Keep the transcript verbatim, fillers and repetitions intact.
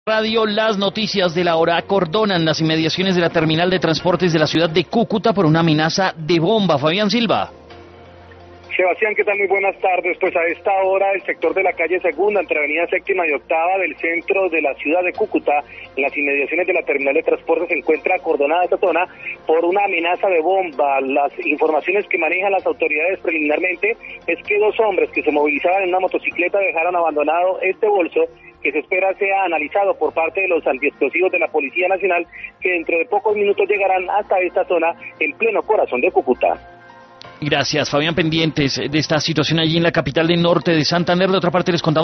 Radio, las noticias de la hora. Acordonan las inmediaciones de la terminal de transportes de la ciudad de Cúcuta por una amenaza de bomba. Fabián Silva. Sebastián, ¿qué tal? Muy buenas tardes. Pues a esta hora el sector de la calle Segunda, entre avenida Séptima y Octava del centro de la ciudad de Cúcuta, en las inmediaciones de la terminal de transporte, se encuentra acordonada esta zona por una amenaza de bomba. Las informaciones que manejan las autoridades preliminarmente es que dos hombres que se movilizaban en una motocicleta dejaron abandonado este bolso, que se espera sea analizado por parte de los antiexplosivos de la Policía Nacional, que dentro de pocos minutos llegarán hasta esta zona en pleno corazón de Cúcuta. Gracias, Fabián. Pendientes de esta situación allí en la capital del norte de Santander. De otra parte les contamos